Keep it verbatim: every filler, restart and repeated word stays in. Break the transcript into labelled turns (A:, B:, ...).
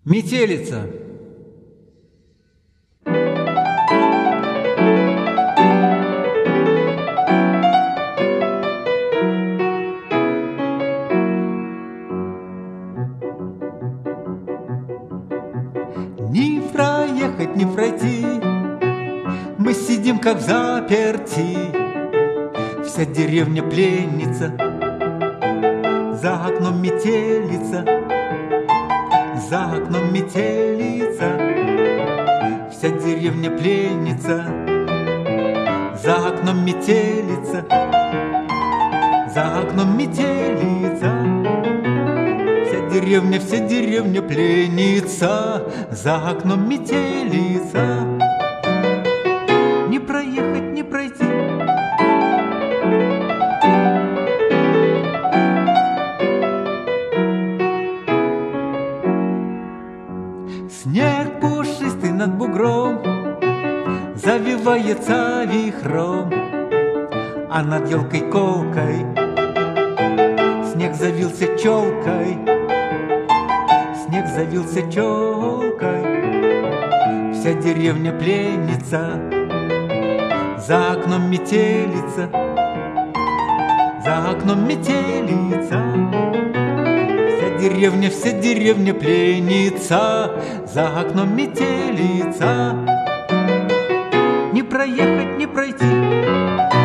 A: Метелица. Не проехать, не пройти, мы сидим как заперти. Вся деревня пленница, за окном метелица, за окном метелица. Вся деревня пленница, за окном метелица, за окном метелица. Вся деревня, вся деревня пленница, за окном метелица. Не проехать, не пройти. Снег пушистый над бугром завивается вихром, а над елкой колкой снег завился челкой, снег завился челкой. Вся деревня пленница, за окном метелица, за окном метелица. Вся деревня, вся деревня пленница, за окном метелица. Не проехать, не пройти.